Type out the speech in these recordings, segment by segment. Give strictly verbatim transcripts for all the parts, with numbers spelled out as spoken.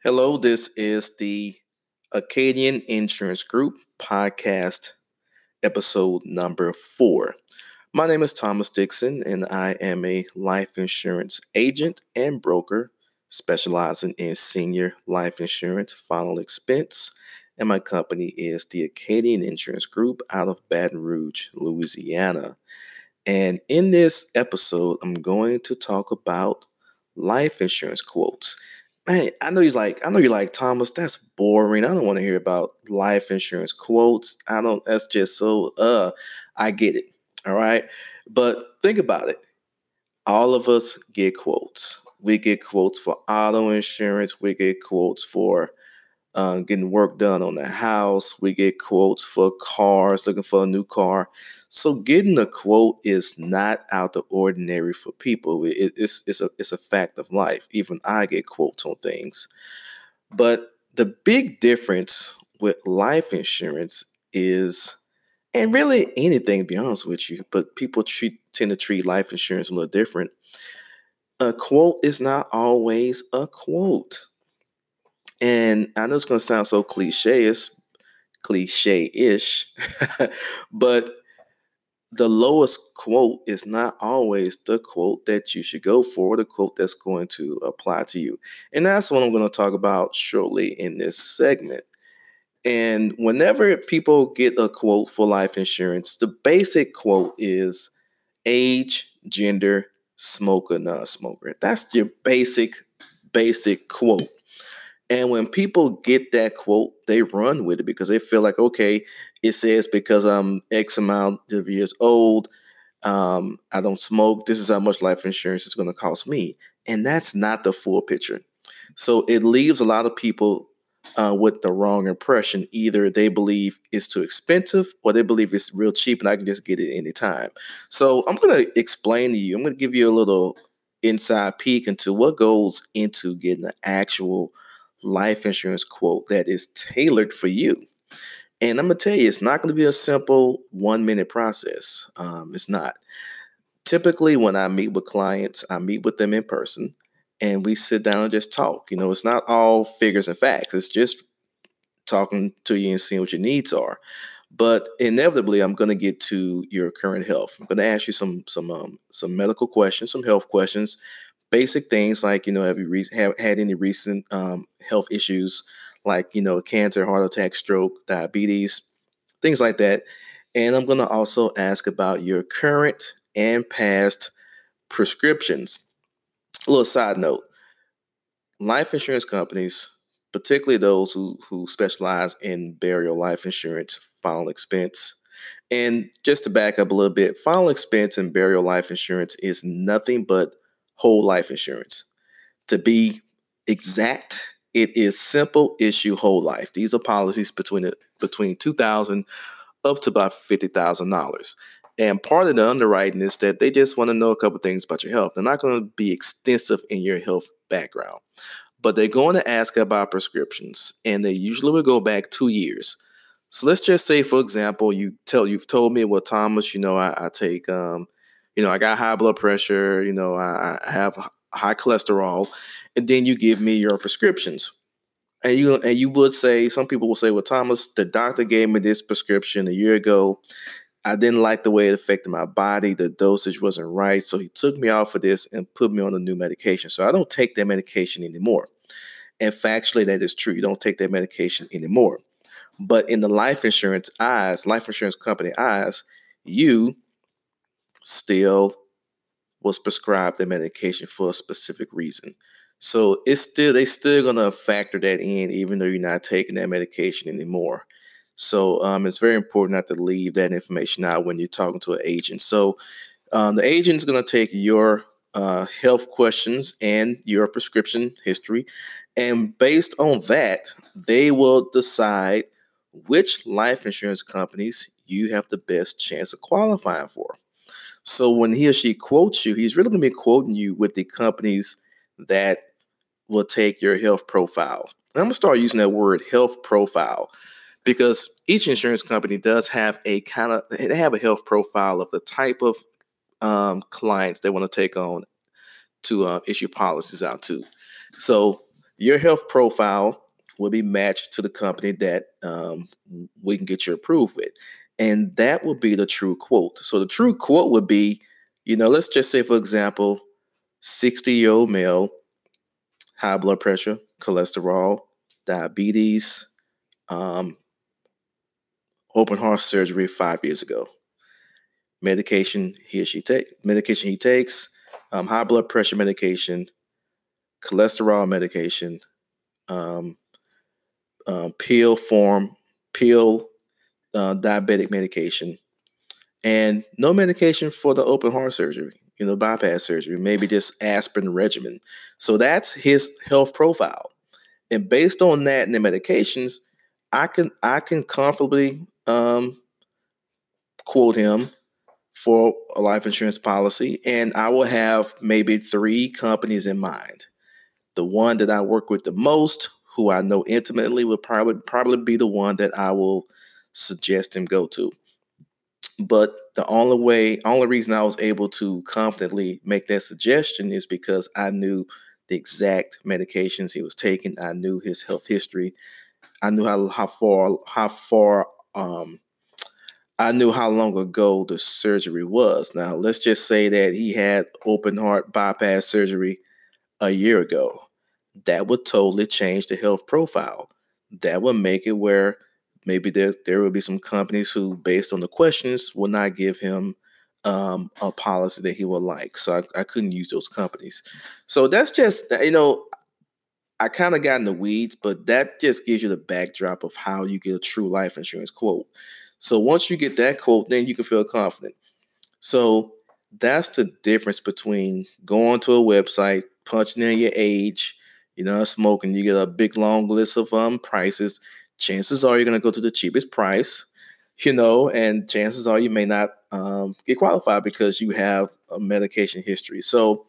Hello, this is the Acadian Insurance Group podcast, episode number four. My name is Thomas Dixon, and I am a life insurance agent and broker specializing in senior life insurance, final expense. And my company is the Acadian Insurance Group out of Baton Rouge, Louisiana. And in this episode, I'm going to talk about life insurance quotes. Man, I know he's like, I know you're like, Thomas, that's boring. I don't want to hear about life insurance quotes. I don't, that's just so, uh, I get it. All right. But think about it. All of us get quotes. We get quotes for auto insurance. We get quotes for uh, getting work done on the house. We get quotes for cars, looking for a new car. So getting a quote is not out the ordinary for people. It, it's it's a it's a fact of life. Even I get quotes on things. But the big difference with life insurance is, and really anything, to be honest with you, but people treat tend to treat life insurance a little different. A quote is not always a quote. And I know it's going to sound so cliche-ish, cliche-ish, but the lowest quote is not always the quote that you should go for, the quote that's going to apply to you. And that's what I'm going to talk about shortly in this segment. And whenever people get a quote for life insurance, the basic quote is age, gender, smoker, non-smoker. That's your basic, basic quote. And when people get that quote, they run with it because they feel like, okay, it says because I'm X amount of years old, um, I don't smoke, this is how much life insurance is going to cost me. And that's not the full picture. So it leaves a lot of people uh, with the wrong impression. Either they believe it's too expensive or they believe it's real cheap and I can just get it anytime. So I'm going to explain to you, I'm going to give you a little inside peek into what goes into getting an actual life insurance quote that is tailored for you. And I'm going to tell you, it's not going to be a simple one minute process. Um, it's not. Typically, when I meet with clients, I meet with them in person and we sit down and just talk. You know, it's not all figures and facts. It's just talking to you and seeing what your needs are. But inevitably, I'm going to get to your current health. I'm going to ask you some some um, some medical questions, some health questions, basic things like, you know, have you re- have had any recent um, health issues like, you know, cancer, heart attack, stroke, diabetes, things like that. And I'm going to also ask about your current and past prescriptions. A little side note, life insurance companies, particularly those who, who specialize in burial life insurance, final expense. And just to back up a little bit, final expense and burial life insurance is nothing but whole life insurance. To be exact, it is simple issue whole life. These are policies between the, between two thousand dollars up to about fifty thousand dollars. And part of the underwriting is that they just want to know a couple things about your health. They're not going to be extensive in your health background, but they're going to ask about prescriptions, and they usually will go back two years. So let's just say, for example, you tell you've told me, well, Thomas, you know, I, I take, um, you know, I got high blood pressure, you know, I, I have high cholesterol, and then you give me your prescriptions. And you and you would say, some people will say, well, Thomas, the doctor gave me this prescription a year ago. I didn't like the way it affected my body. The dosage wasn't right. So he took me off of this and put me on a new medication. So I don't take that medication anymore. And factually, that is true. You don't take that medication anymore. But in the life insurance eyes, life insurance company eyes, you still was prescribed the medication for a specific reason. So it's still they still gonna factor that in, even though you're not taking that medication anymore. So um, it's very important not to leave that information out when you're talking to an agent. So um, the agent is gonna take your uh, health questions and your prescription history, and based on that, they will decide which life insurance companies you have the best chance of qualifying for. So when he or she quotes you, he's really going to be quoting you with the companies that will take your health profile. And I'm going to start using that word health profile because each insurance company does have a kind of, they have a health profile of the type of um, clients they want to take on to uh, issue policies out to. So your health profile will be matched to the company that um, we can get you approved with. And that will be the true quote. So the true quote would be, you know, let's just say, for example, sixty-year-old male, high blood pressure, cholesterol, diabetes, um, open heart surgery five years ago. Medication he or she take medication he takes, um, high blood pressure medication, cholesterol medication, um, um, pill form, pill uh, diabetic medication, and no medication for the open heart surgery, you know, bypass surgery, maybe just aspirin regimen. So that's his health profile. And based on that and the medications, I can I can comfortably um, quote him for a life insurance policy, and I will have maybe three companies in mind. The one that I work with the most, who I know intimately, will probably probably be the one that I will suggest him go to. But the only way, only reason I was able to confidently make that suggestion is because I knew the exact medications he was taking. I knew his health history. I knew how how far how far um I knew how long ago the surgery was. Now, let's just say that he had open heart bypass surgery a year ago. That would totally change the health profile. That would make it where maybe there there will be some companies who, based on the questions, will not give him um, a policy that he would like. So I, I couldn't use those companies. So that's just, you know, I kind of got in the weeds, but that just gives you the backdrop of how you get a true life insurance quote. So once you get that quote, then you can feel confident. So that's the difference between going to a website, punching in your age, you know, smoking, you get a big long list of um prices. Chances are you're gonna go to the cheapest price, you know, and chances are you may not um, get qualified because you have a medication history. So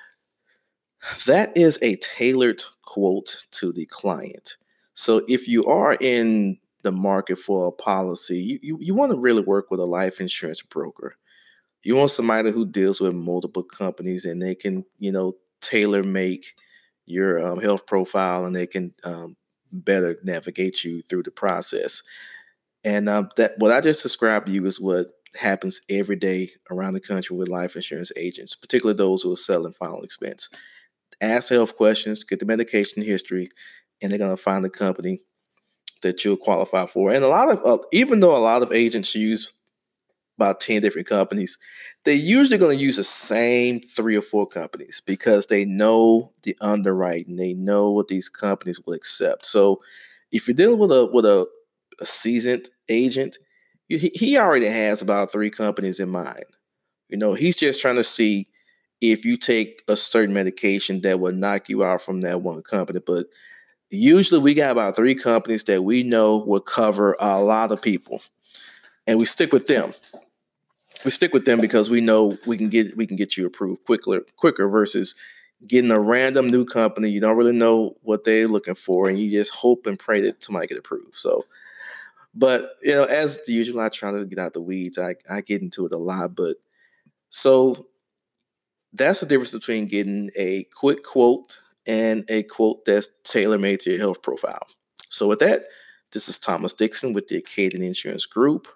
that is a tailored quote to the client. So if you are in the market for a policy, you, you, you want to really work with a life insurance broker. You want somebody who deals with multiple companies and they can, you know, tailor make your um, health profile, and they can um, better navigate you through the process. And um, that what I just described to you is what happens every day around the country with life insurance agents, particularly those who are selling final expense. Ask health questions, get the medication history, and they're going to find the company that you'll qualify for. And a lot of, uh, even though a lot of agents use about ten different companies, they're usually going to use the same three or four companies because they know the underwriting, they know what these companies will accept. So if you're dealing with a with a, a seasoned agent, he, he already has about three companies in mind. You know, he's just trying to see if you take a certain medication that will knock you out from that one company. But usually we got about three companies that we know will cover a lot of people, and we stick with them. We stick with them because we know we can get we can get you approved quicker quicker versus getting a random new company. You don't really know what they're looking for, and you just hope and pray that somebody get approved. So, but you know, as usual, I try to get out the weeds. I, I get into it a lot, but so that's the difference between getting a quick quote and a quote that's tailor made to your health profile. So, with that, this is Thomas Dixon with the Acadian Insurance Group.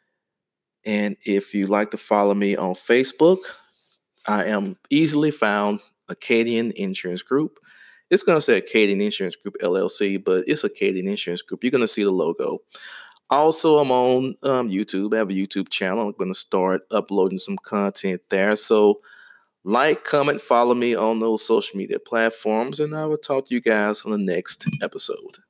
And if you'd like to follow me on Facebook, I am easily found Acadian Insurance Group. It's going to say Acadian Insurance Group L L C, but it's Acadian Insurance Group. You're going to see the logo. Also, I'm on um, YouTube. I have a YouTube channel. I'm going to start uploading some content there. So like, comment, follow me on those social media platforms, and I will talk to you guys on the next episode.